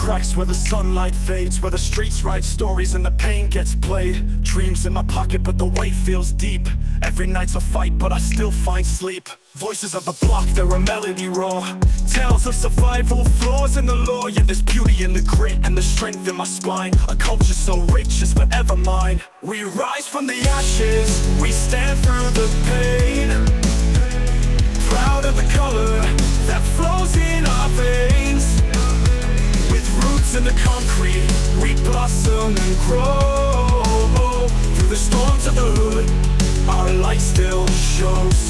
cracks where the sunlight fades, where the streets write stories and the pain gets played. Dreams in my pocket but the weight feels deep. Every night's a fight but I still find sleep. Voices of the block, they're a melody raw. Tales of survival, flaws in the law. Yeah, there's beauty in the grit and the strength in my spine. A culture so rich is forever mine. We rise from the ashes, we stand through the pain. Proud of the color that flows in our veins. With roots in the concrete, we blossom and grow. Through the storms of the hood, our light still shows.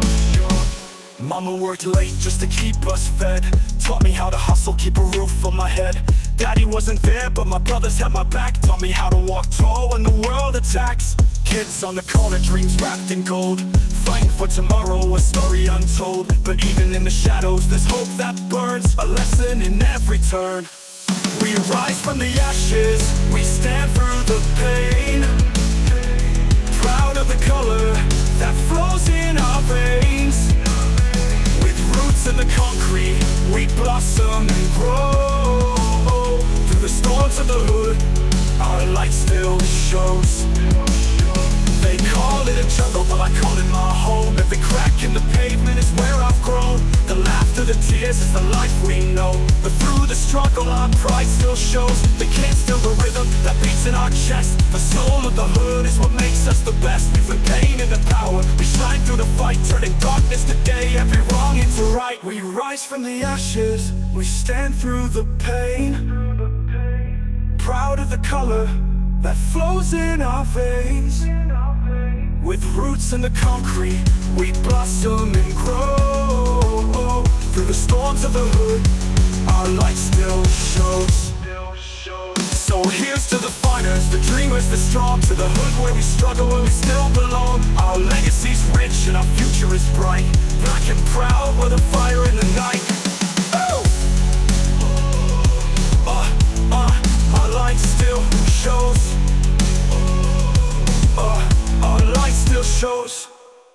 Mama worked late just to keep us fed. Taught me how to hustle, keep a roof on my head. Daddy wasn't there, but my brothers had my back. Taught me how to walk tall when the world attacks. Kids on the corner, dreams wrapped in gold. Fighting for tomorrow, a story untold. But even in the shadows, there's hope that burns. A lesson in every turn. We rise from the ashes, we stand through the pain. Proud of the color that flows in our veins. With roots in the concrete, we blossom and grow. Through the storms of the hood, our light still shows. They call it a jungle, but I call it my home. Every crack in the pavement is where I've grown. The laughter, the tears is the life we know. But through the struggle, our pride still shows. They can't steal the rhythm that beats in our chest. The soul of the hood is what makes us the best. With pain and the power, we shine through the fight, turning darkness to day, every wrong into right. We rise from the ashes, we stand through the pain. Proud of the color that flows in our veins. With roots in the concrete, we blossom and grow. Through the storms of the hood, our light still shows. So here's to the fighters, the dreamers, the strong. To the hood where we struggle, where we still belong. Our legacy's rich and our future is bright. Black and proud, we're the fire in the night. Our light still shows. Our light still shows.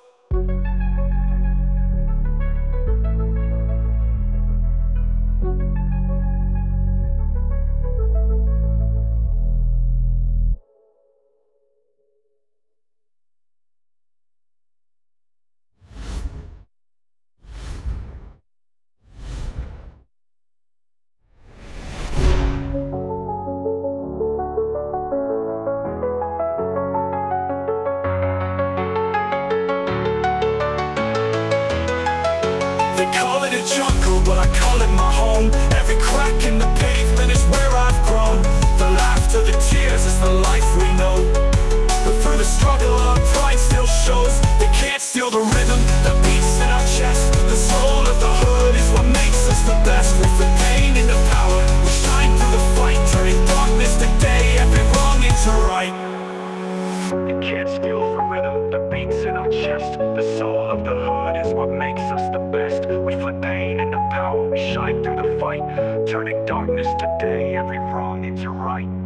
Jungle, but I call it my home. Every crack in the pavement is where I've grown. The laughter, the tears is the life we know. But through the struggle, our pride still shows. They can't steal the rhythm that beats in our chest. The soul of the hood is what makes us the best. With the pain and the power, we shine through the fight, turning darkness to day, every wrong into right. They can't steal the rhythm that beats in our chest. The soul of the hood is what makes us the best. We flip pain into power, we shine through the fight, turning darkness to day, every wrong into right.